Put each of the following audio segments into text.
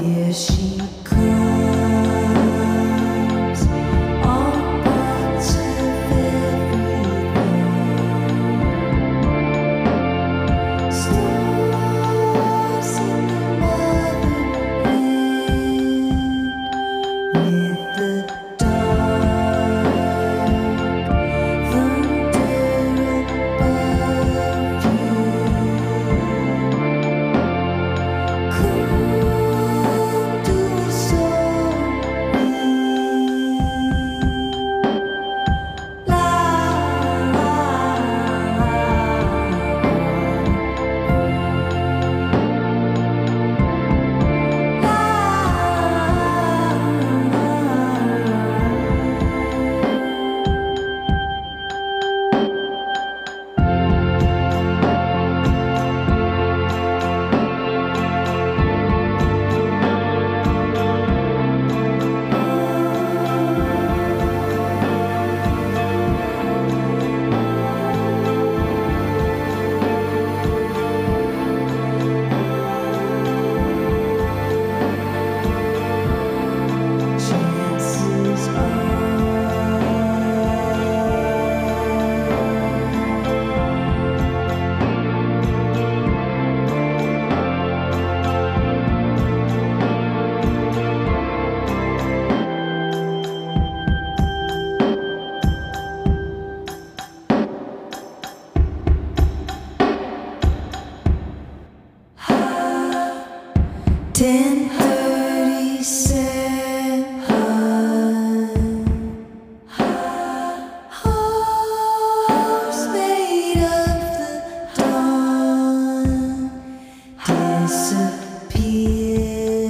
Here she comes, all parts of everything. Stars in the mother with the dark thunder above you. Cool to soul, la chances are 10:37. Hearts made of the dawn disappear.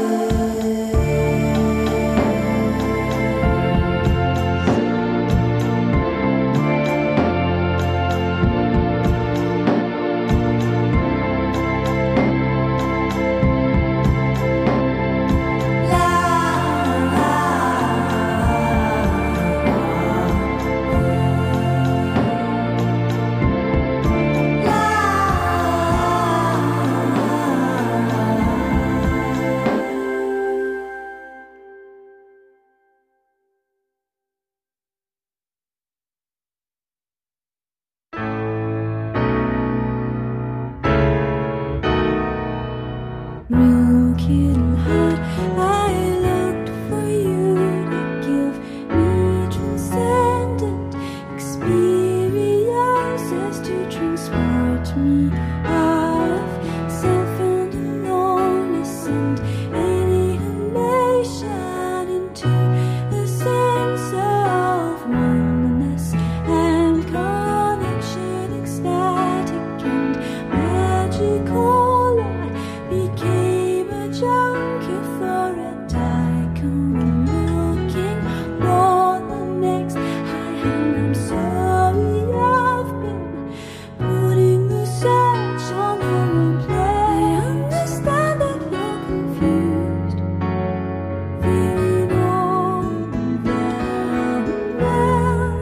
Looking hard, I looked for you to give me transcendent experiences to transport me out of self and aloneness and alienation into the sense of oneness and connection, ecstatic and magical. Became a junkie for a tycoon, looking for the next high hand. I'm sorry I've been putting the search on the wrong play. I understand that you're confused, feeling overwhelmed.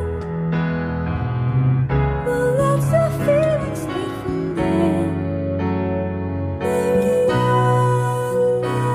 Well, that's the feeling straight from there. Maybe I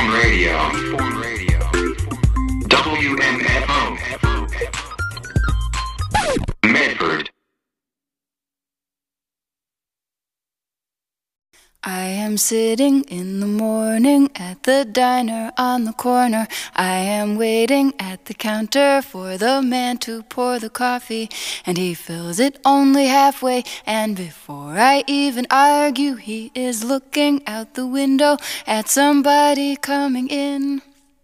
Radio. WMFO. Medford. I am sitting in the morning at the diner on the corner. I am waiting at the counter for the man to pour the coffee, and he fills it only halfway, and before I even argue, he is looking out the window at somebody coming in.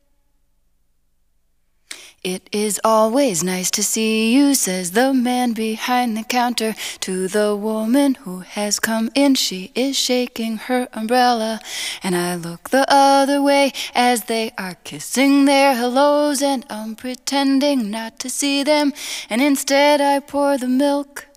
It is always nice to see you, says the man behind the counter to the woman who has come in. She is shaking her umbrella, and I look the other way as they are kissing their hellos, and I'm pretending not to see them, and instead I pour the milk.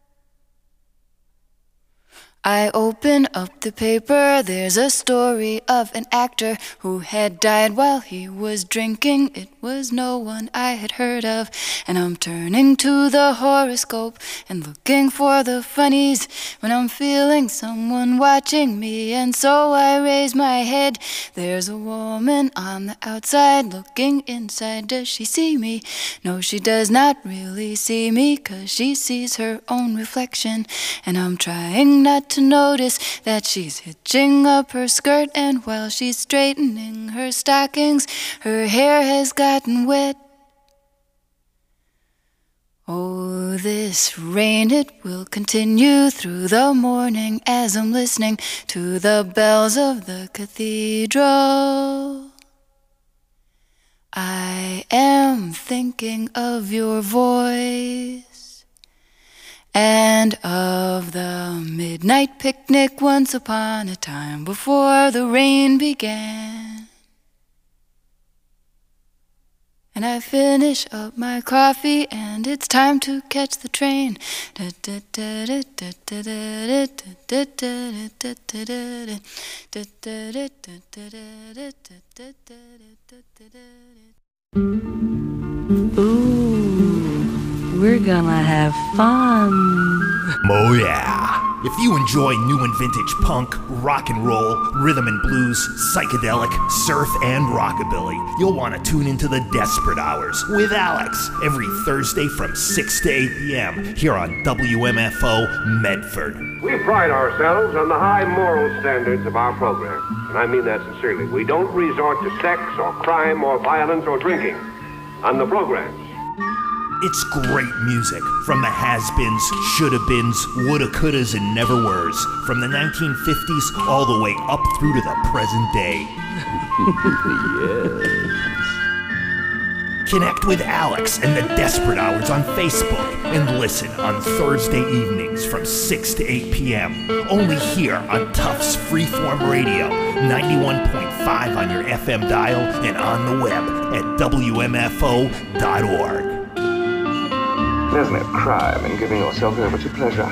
I open up the paper, there's a story of an actor who had died while he was drinking. It was no one I had heard of, and I'm turning to the horoscope and looking for the funnies when I'm feeling someone watching me, and so I raise my head. There's a woman on the outside looking inside. Does she see me? No, she does not really see me, 'cause she sees her own reflection, and I'm trying not to notice that she's hitching up her skirt, and while she's straightening her stockings, her hair has gotten wet. Oh, this rain, it will continue through the morning as I'm listening to the bells of the cathedral. I am thinking of your voice and of the midnight picnic once upon a time before the rain began. And I finish up my coffee and it's time to catch the train. Ooh, we're gonna have fun. Oh yeah. If you enjoy new and vintage punk, rock and roll, rhythm and blues, psychedelic, surf, and rockabilly, you'll want to tune into the Desperate Hours with Alex every Thursday from 6 to 8 p.m. here on WMFO Medford. We pride ourselves on the high moral standards of our program, and I mean that sincerely. We don't resort to sex or crime or violence or drinking on the programs. It's great music from the has-beens, shoulda-beens, woulda-couldas, and never-weres, from the 1950s all the way up through to the present day. Yes. Connect with Alex and the Desperate Hours on Facebook and listen on Thursday evenings from 6 to 8 p.m. Only here on Tufts Freeform Radio, 91.5 on your FM dial and on the web at WMFO.org. There's no crime in giving yourself over to pleasure.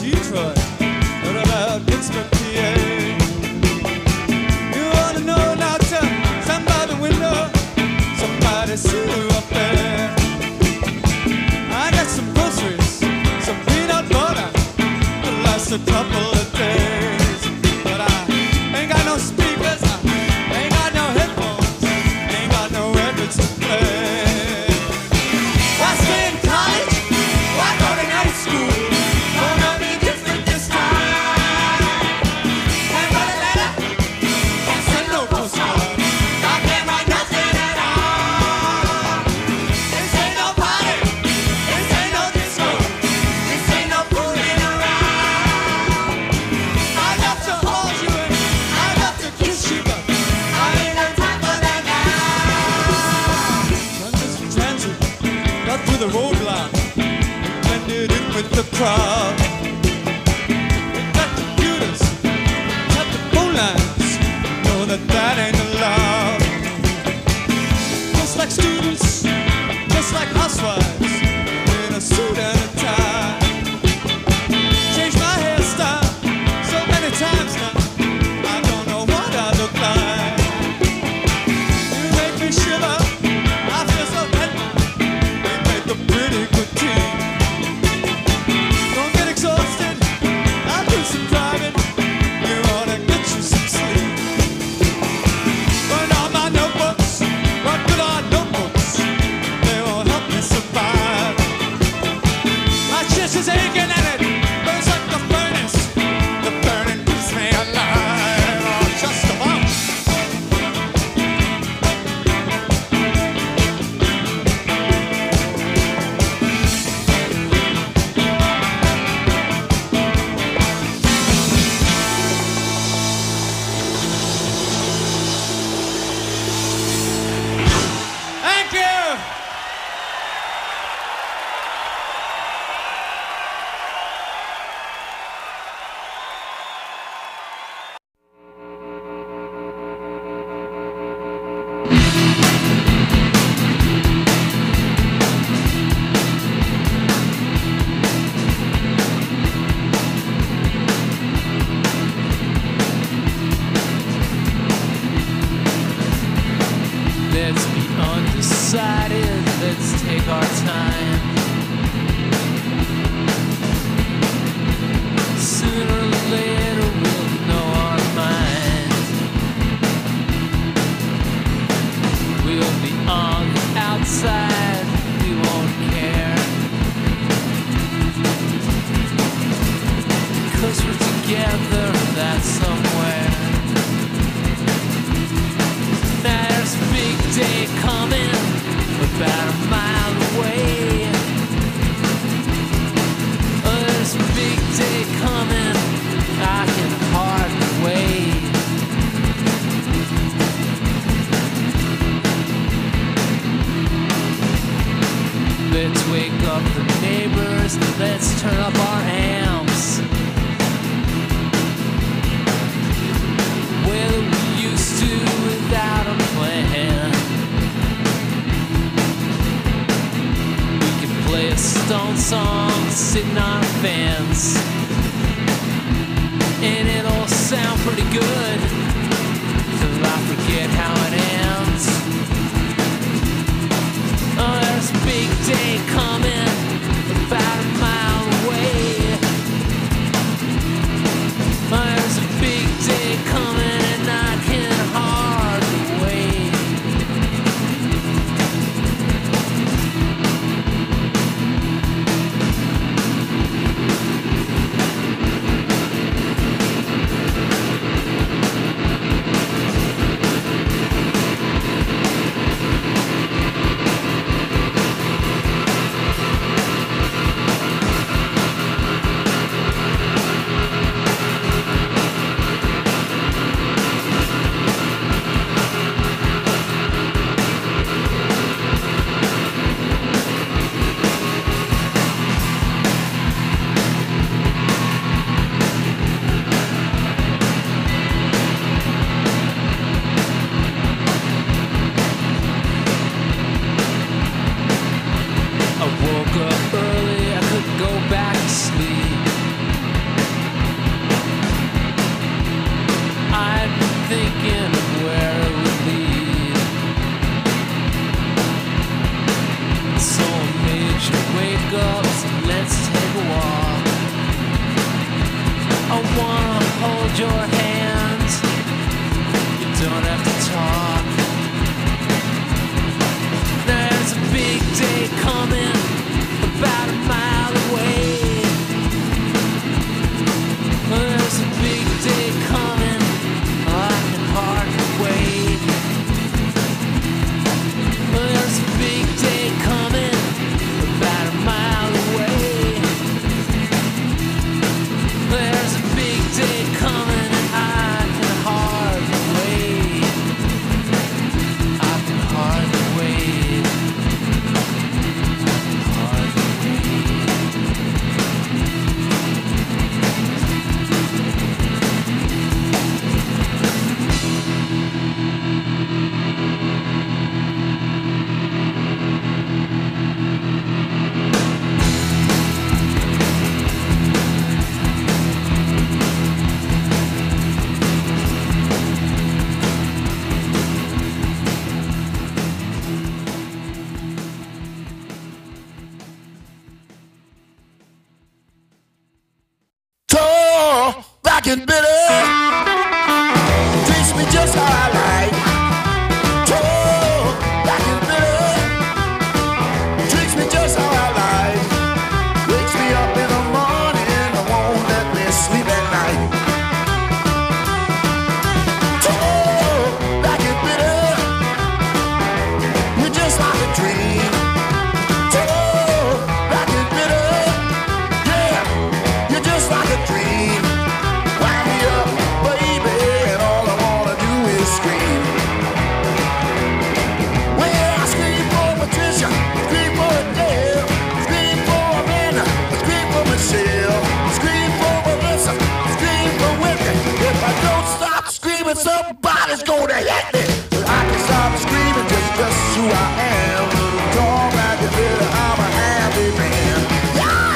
Detroit. What about Pittsburgh, PA? You wanna know now, stand by the window. Somebody see you up there. I got some groceries, some peanut butter. It lasts a couple of days. But I ain't got no speakers, I ain't got no headphones, ain't got no records to play. Why stay in college? Why go to night school? Gonna be different this time. Can't write a letter, can't send no postcard. I can't write nothing at all. This ain't no party, this ain't no disco, this ain't no fooling around. I love to hold you and I love to kiss you, but I ain't got time for that now. London's in transit, got through the roadblock, blended in with the crowd. We got computers, cut the phone lines, know that that ain't allowed. Just like students, just like housewives, in a suit and a tie. Changed my hairstyle so many times now, I don't know what I look like. You make me shiver, I feel so dead. We make a pretty good team. Don't get exhausted, I'll do some driving. You ought to get you some sleep. Burn all my notebooks, what good are notebooks? They won't help me survive. My chest is aching and it burns like the furnace. The burning keeps me alive, oh, just about. Thank you. Let's be undecided, let's take our time. Sooner or later we'll know our mind. We'll be on the outside, we won't care. 'Cause we're together, that's somewhere. There's a big day coming, about a mile away. There's a big day coming, I can hardly wait. Let's wake up the neighbors, let's turn up our amps. Well, we used to without a plan. We could play a Stone song sitting on a fence, and it'll sound pretty good till I forget how it ends. Oh, there's a big day coming, about a mile away. Oh, there's a big day coming, and I can hardly wait. your hands. You don't have to talk. There's a big day coming, about a mile away. There's a big day coming, I can hardly wait. There's a big day coming, about a mile away. There's a big day coming, and I can hardly wait. I can hardly wait. Hardly wait. Tall, black and bitter, treats me just how I like. Tall, black and bitter, treats me just how I like. Wakes me up in the morning and won't let me sleep at night. Tall, black and bitter, you're just like a dream. Tall, black and bitter, yeah, you're just like a dream. Wind me up, baby, and all I wanna do is scream. Well, I scream for Patricia, scream for Adele, scream for Amanda, scream for Michelle, scream for Melissa, scream for Whitney. If I don't stop screaming, somebody's gonna hit me. But I can stop screaming just who I am. Tall, black and bitter, I'm a happy man. Yeah!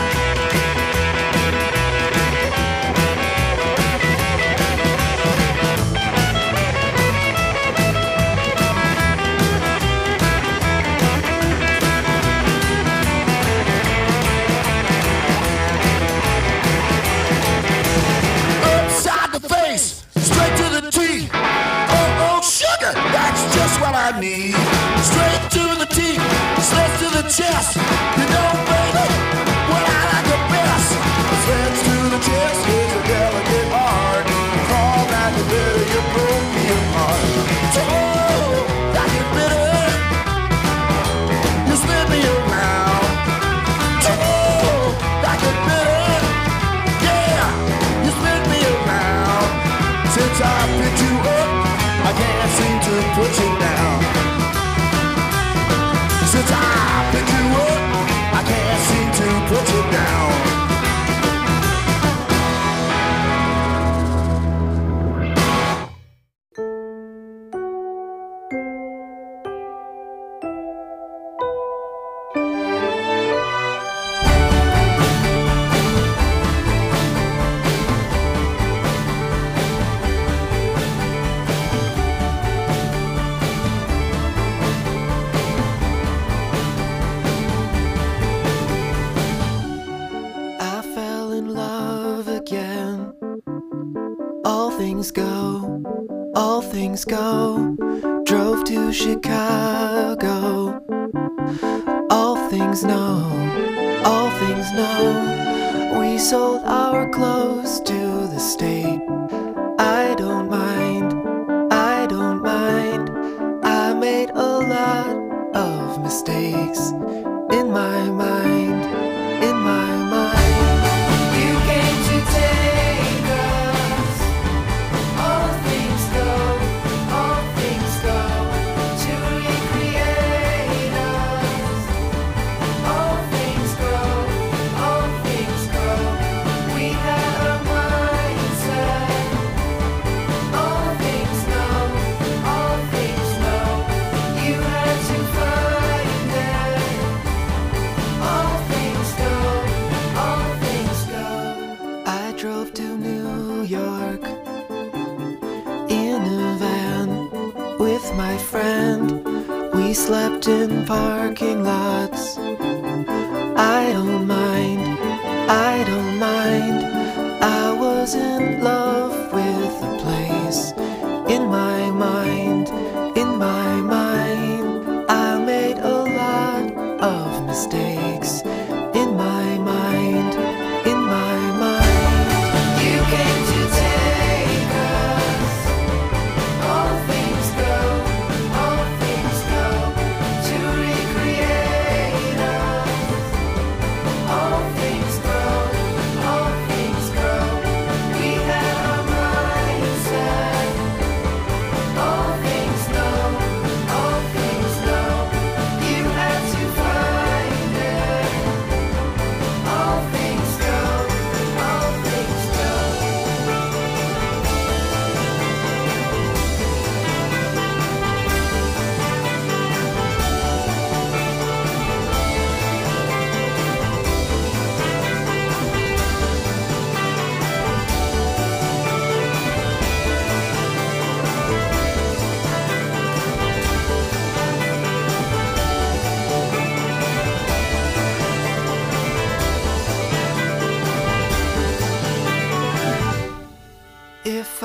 Upside the face, straight to the teeth. Oh, sugar, that's just what I need. Straight to the teeth, slits to the chest. You know, baby, what I like the best. Slits to the chest is a delicate art. Crawl back a bitter, you broke me apart. Oh, like it bitter, you spin me around. Oh, like it bitter, yeah, you spin me around. Since I picked you up, I can't seem to put you down. Since I picked you up, I can't seem to put you down. I fell in love again. All things go, all things go. Drove to Chicago. All things know, all things know. We sold our clothes to the state. I don't mind, I don't mind. I made a lot of mistakes in my mind, in my mind. You came to take us. All things go, all things go. To recreate us. All things go, all things go. We had a mindset. All things know, all things know. You had to find it. All things go, all things go. I drove to New York in a van with my friend. We slept in parking lots. I don't mind, I don't mind. I was in love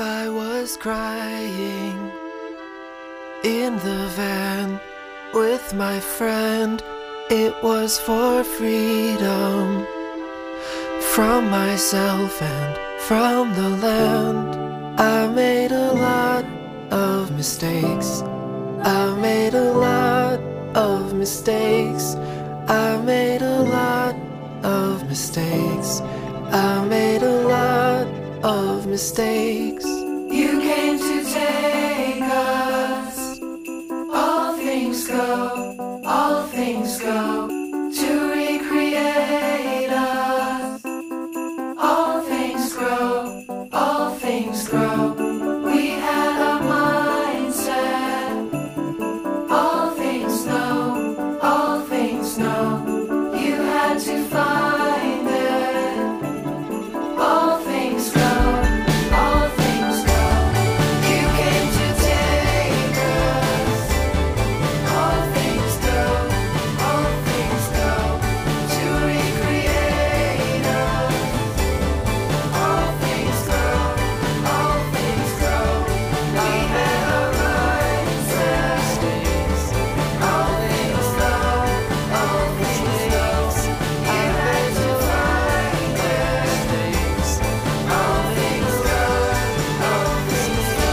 I was crying in the van with my friend. It was for freedom from myself and from the land. I made a lot of mistakes. I made a lot of mistakes. I made a lot of mistakes. I made a lot of mistakes. You came to take us. All things go, all things go, to recreate us. All things grow, all things grow. We had a mindset. All things know, all things know. You had to find it. All things go, all things go. You came to take us. All things go, all things go, to recreate us. All things grow, all things grow. We had our rights and mistakes. All things know, all things know. You had to find their mistakes. All things go, all things go.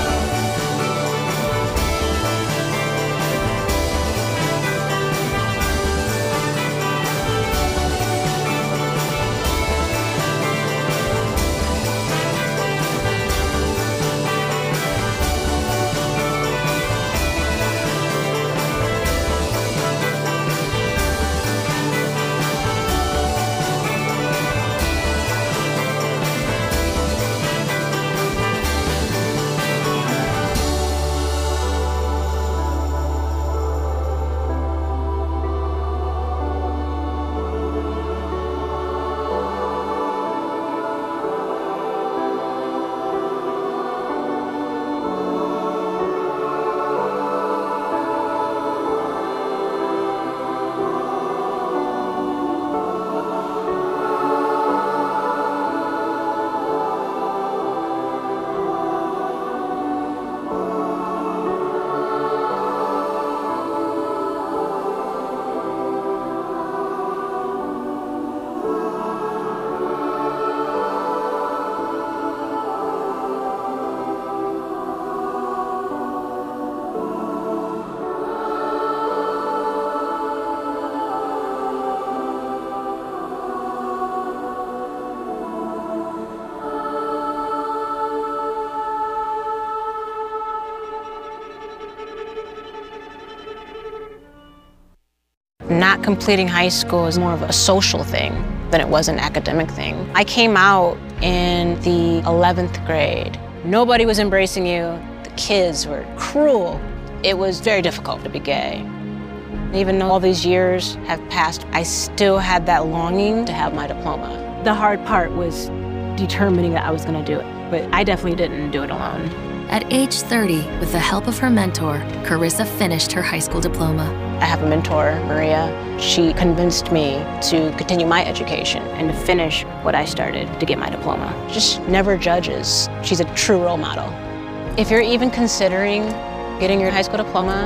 Not completing high school is more of a social thing than it was an academic thing. I came out in the 11th grade. Nobody was embracing you. The kids were cruel. It was very difficult to be gay. Even though all these years have passed, I still had that longing to have my diploma. The hard part was determining that I was going to do it, but I definitely didn't do it alone. At age 30, with the help of her mentor, Carissa finished her high school diploma. I have a mentor, Maria. She convinced me to continue my education and to finish what I started to get my diploma. Just never judges. She's a true role model. If you're even considering getting your high school diploma,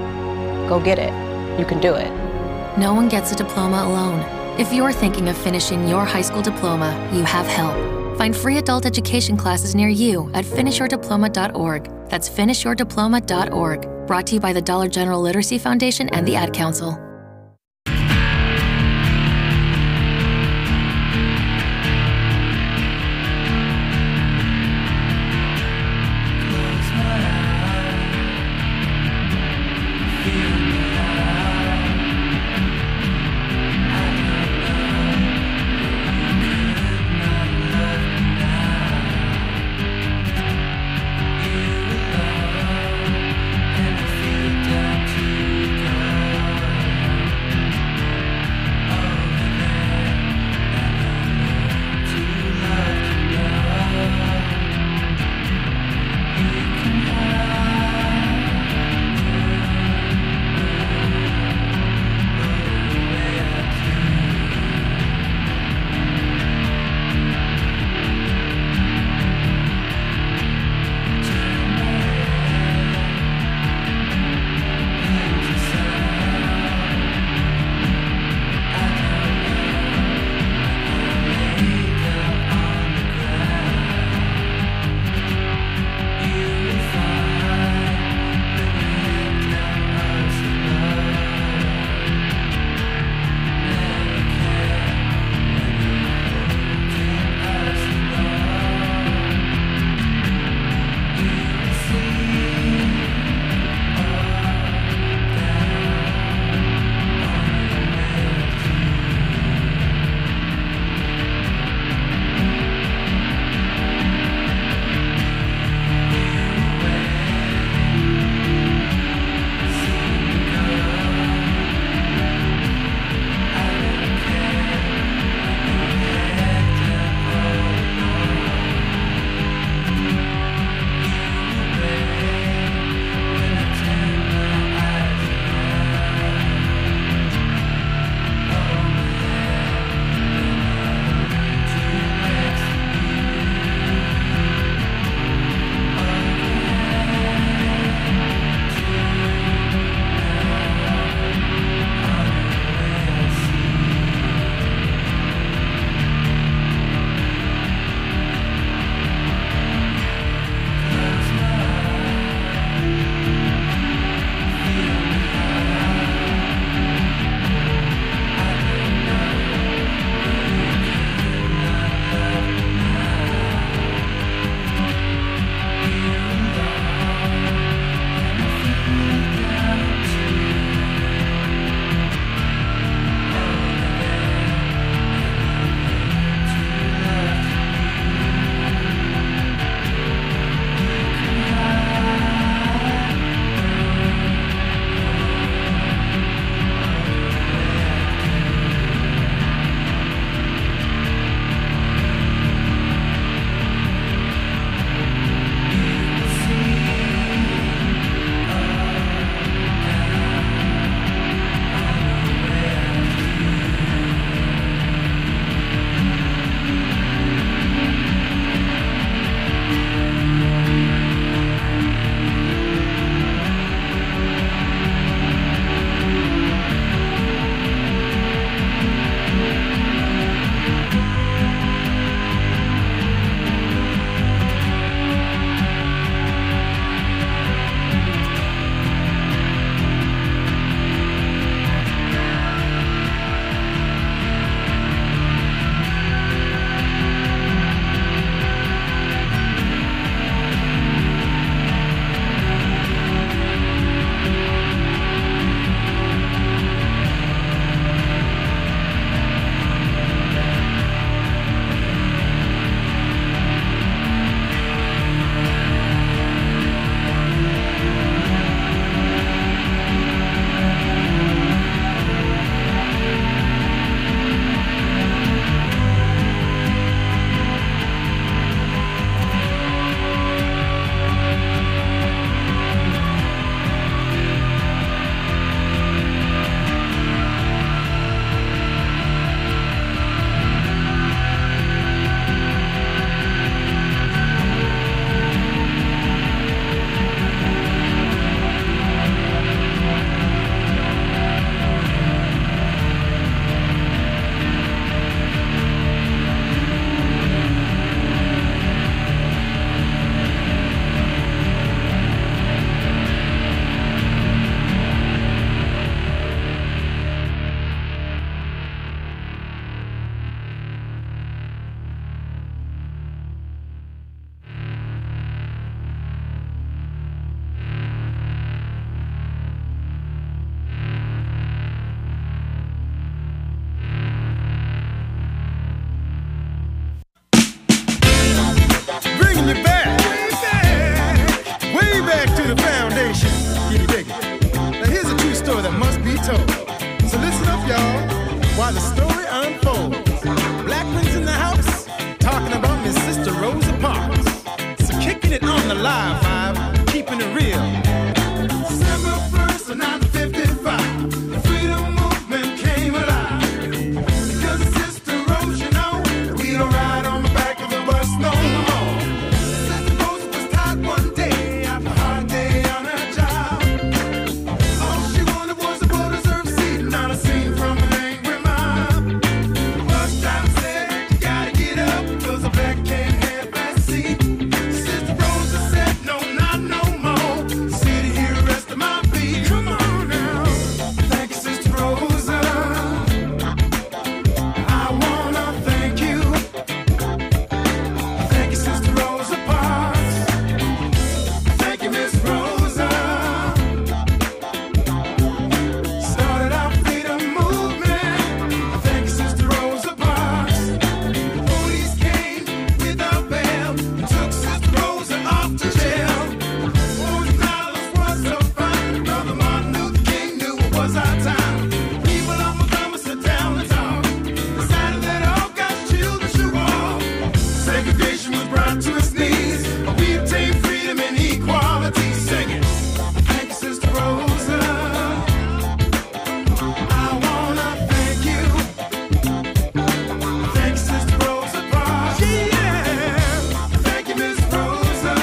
go get it. You can do it. No one gets a diploma alone. If you're thinking of finishing your high school diploma, you have help. Find free adult education classes near you at finishyourdiploma.org. That's finishyourdiploma.org. Brought to you by the Dollar General Literacy Foundation and the Ad Council. while the story unfolds. Blackman's in the house, talking about Miss Sister Rosa Parks. So kicking it on the live vibe, keeping it real. December 1st of 1955, the freedom movement came alive. Because of Sister Rose, you know, we don't ride on the back of the bus no more. Sister Rose was tired one day after a hard day on her job. All she wanted was a well-deserved seat, not a scene from an angry mob. The bus driver said, you gotta get up, cause a black can't have that seat. Sister Rosa said, no, not no more. Sit here, rest of my beat. Come on now. Thank you, Sister Rosa. I wanna thank you. Thank you, Sister Rosa Parks. Thank you, Miss Rosa. Started our freedom movement. Thank you, Sister Rosa Parks. Police came without bail and took Sister Rosa off to jail. $40 was so fine. Brother Martin Luther King knew it was our time. People of Montgomery sit down and talk. Decided that all God's children should walk. Segregation was brought to its knees. We obtained freedom and equality. Sing it. Thank you, Sister Rosa. I wanna thank you. Thank you, Sister Rosa Parks. Yeah. Thank you, Miss Rosa.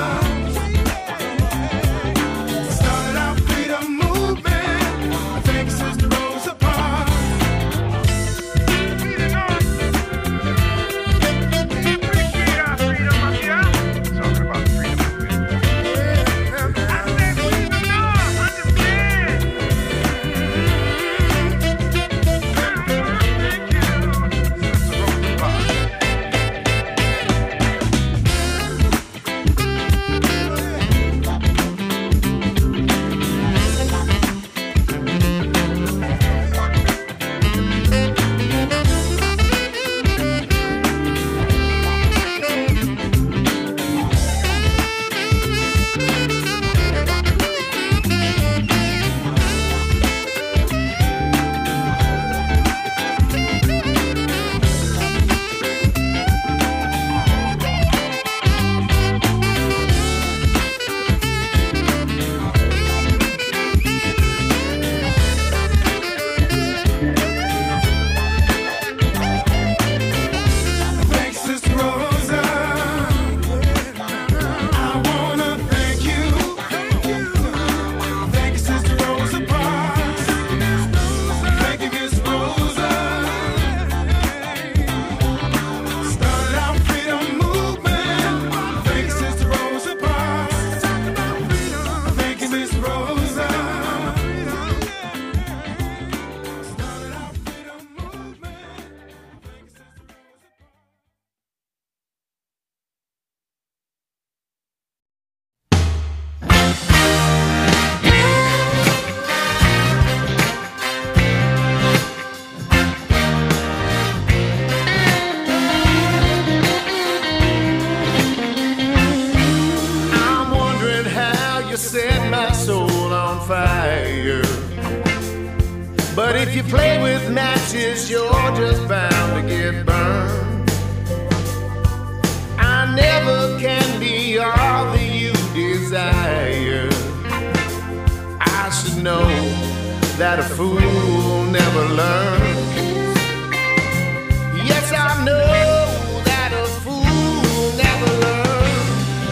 Started our freedom movement. Thank you, Sister Rosa Parks. Appreciate our freedom up here. Talking about the freedom movement. I said freedom, y'all. Understand? Thank you, Sister Rosa Parks. Thanks, Sister Rosa. I wanna thank you. Thank you, Sister Rosa Parks. Thank you, Miss Rosa. Started our freedom movement. Thank you, Sister Rosa Parks. Thank you, Miss Rosa. Started our freedom movement. I'm wondering how you set my soul on fire. But if you play with matches, you're just bound to get burned. I never can be all that you desire. I should know that a fool never learns. Yes, I know that a fool never learns.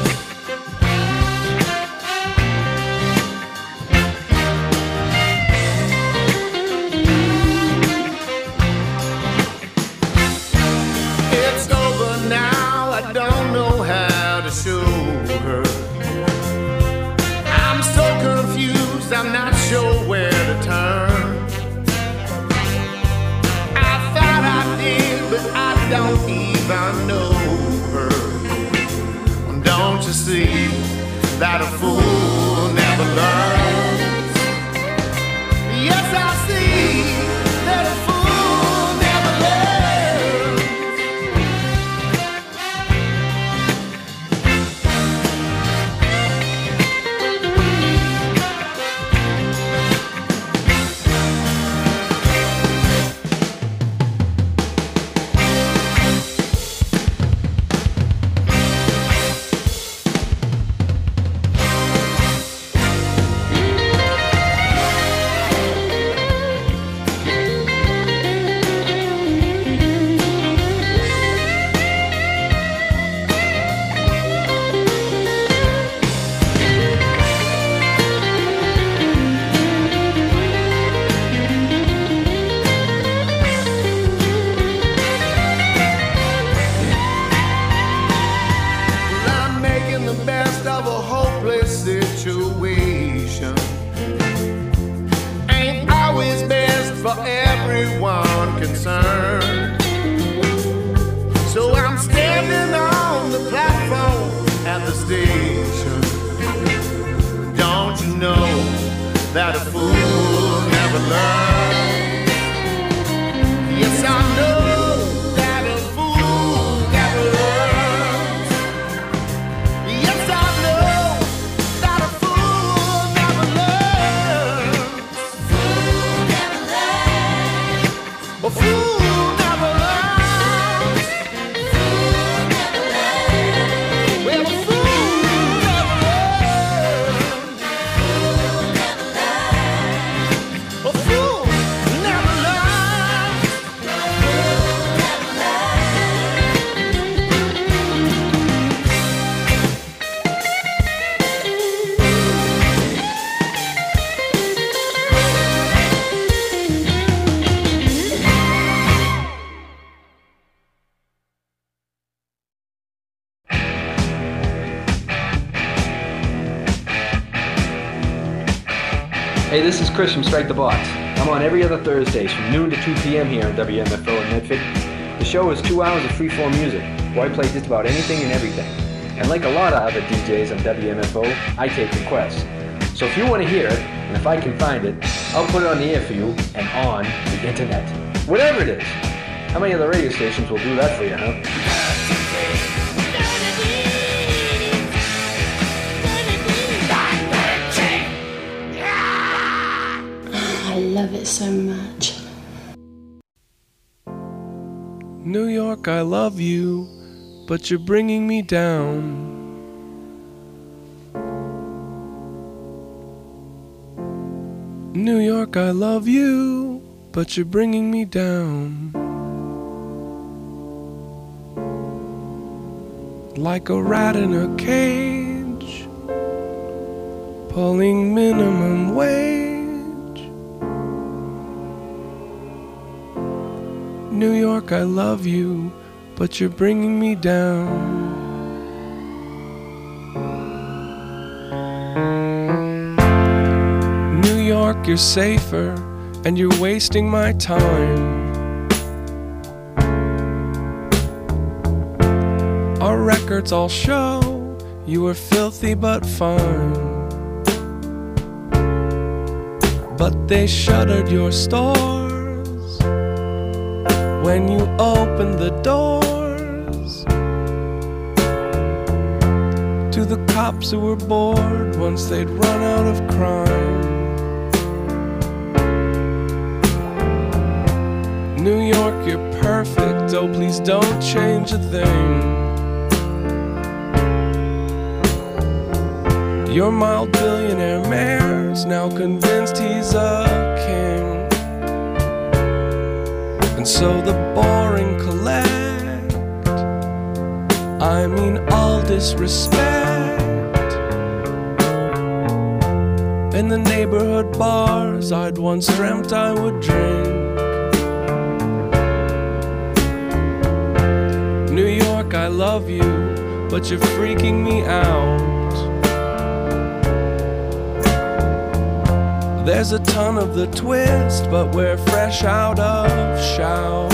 It's over now, I don't know how to show her. I'm so confused, I'm not sure where to turn. I thought I did, but I don't even know her. Don't you see that a fool never learns? Yes, I see that a fool never learns. for everyone concerned. So I'm standing on the platform at the station. Don't you know that a fool never learns? Yes, I know that a fool never learns. Yes, I know that a fool never learns. Fool never learns. A fool never learns. Fool never learns. Well, a fool never learns. Fool never learns. A fool never learns. Hey, this is Chris from Strike the Box. I'm on every other Thursdays from noon to 2 p.m. here on WMFO in Medford. The show is 2 hours of free-form music, where I play just about anything and everything. And like a lot of other DJs on WMFO, I take requests. So if you want to hear it, and if I can find it, I'll put it on the air for you and on the internet. Whatever it is. How many other radio stations will do that for you, huh? I love it so much. New York, I love you, but you're bringing me down. New York, I love you, but you're bringing me down. Like a rat in a cage, pulling minimum wage. New York, I love you, but you're bringing me down. New York, you're safer, and you're wasting my time. Our records all show you were filthy but fine. But they shuttered your stores when you opened the doors to the cops who were bored once they'd run out of crime. New York, you're perfect, oh please don't change a thing. Your mild billionaire mayor's now convinced he's a king. And so the boring collect, I mean all disrespect. In the neighborhood bars I'd once dreamt I would drink. New York, I love you, but you're freaking me out. There's a ton of the twist, but we're fresh out of shout.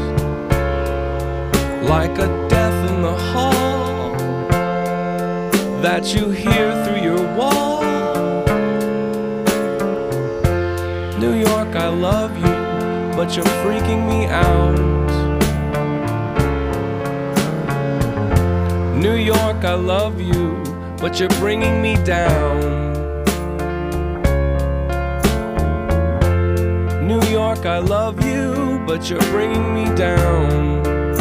Like a death in the hall that you hear through your wall. New York, I love you, but you're freaking me out. New York, I love you, but you're bringing me down. New York, I love you, but you're bringing me down.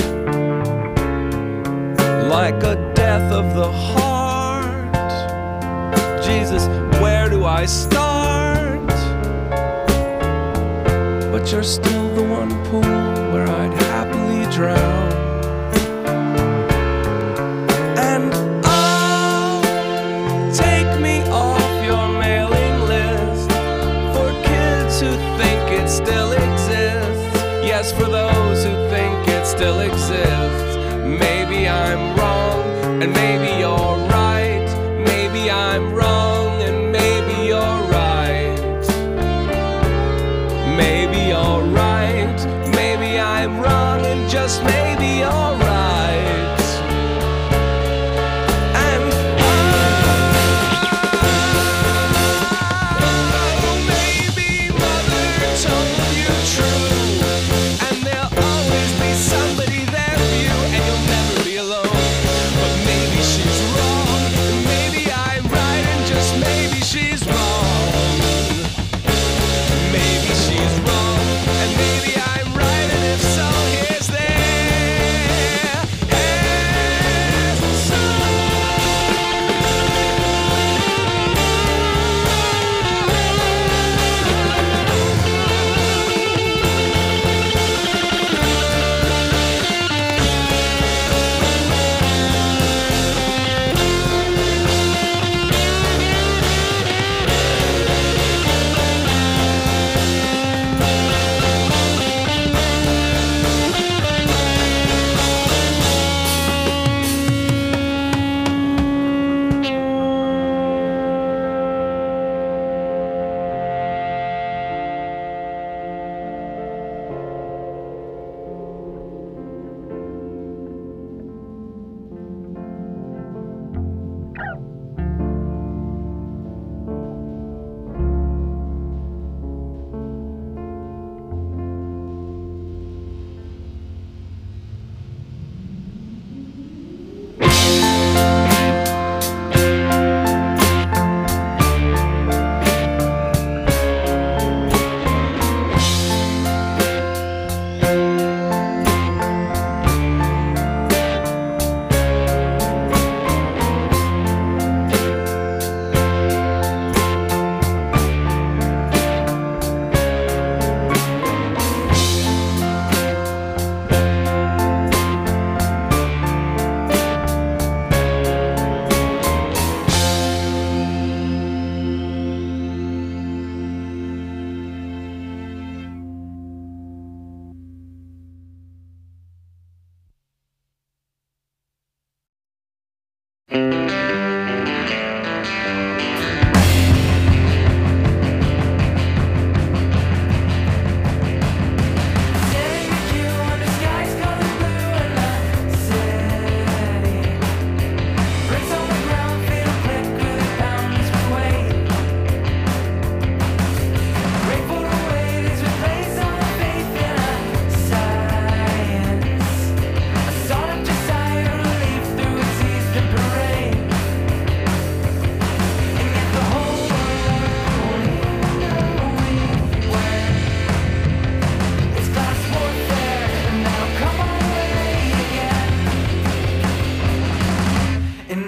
Like a death of the heart. Jesus, where do I start? But you're still the one pool where I'd happily drown. And oh, take me off your mailing list for kids who think it still exists. Yes, for those who think it still exists. Maybe I'm wrong, and maybe you're right. Maybe I'm wrong, and maybe you're right. Maybe you're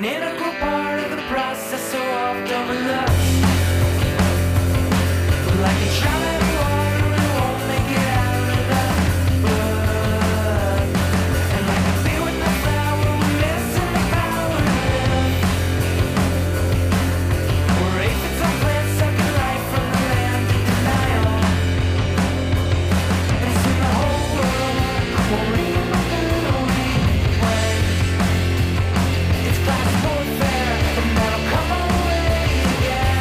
integral part of the process so oft overlooked. Like a child in water who won't make it out of the book. And like a bee with no flower, we're missing the power to live. We're aphids on plants sucking life from the land of denial. And soon the whole world will remember the week when it's class warfare, and that'll come our way again.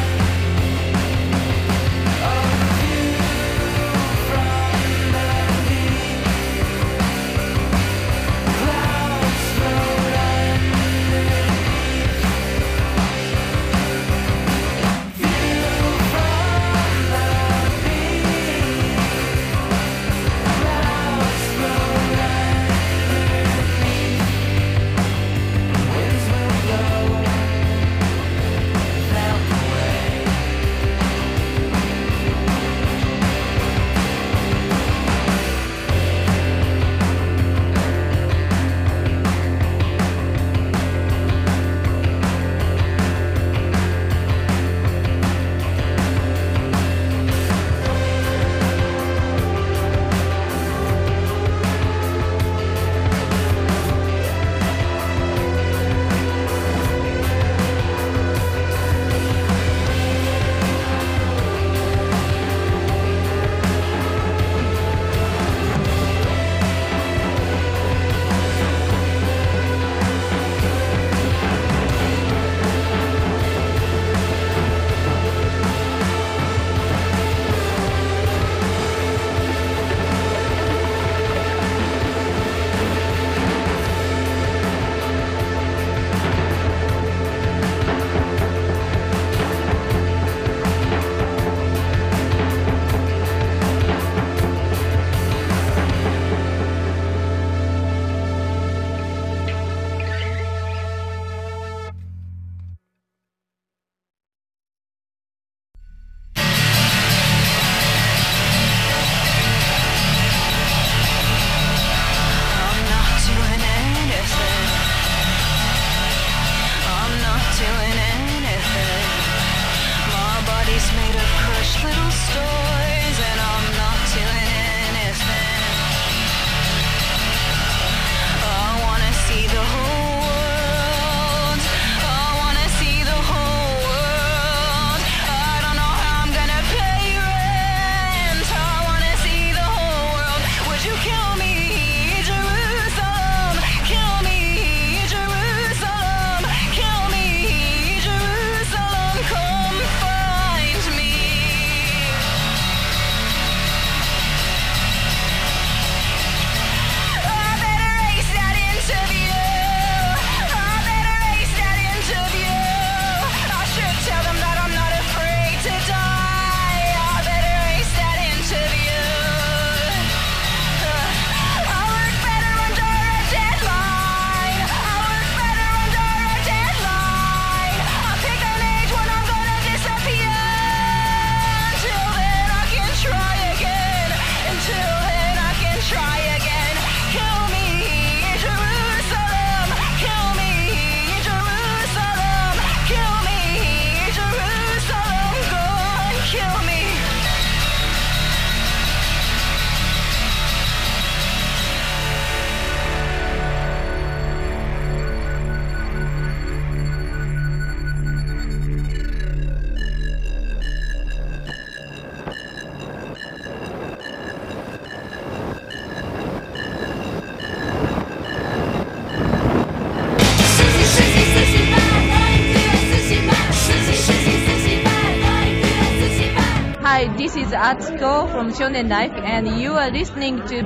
Hi, this is Atsuko from Shonen Life, and you are listening to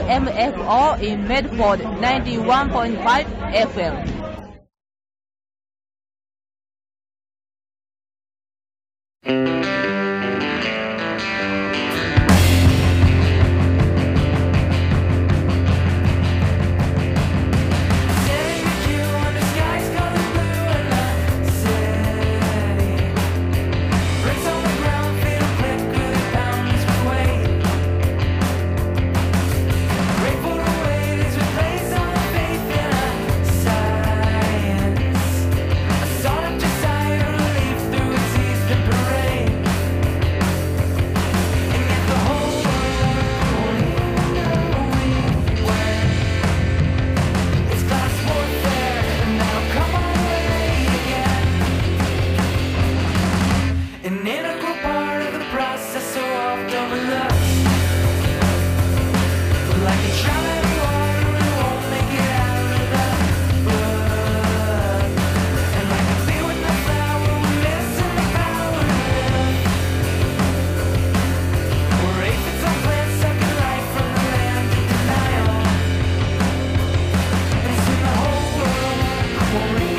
WMFO in Medford 91.5 FM. Replace all the faith in a science. for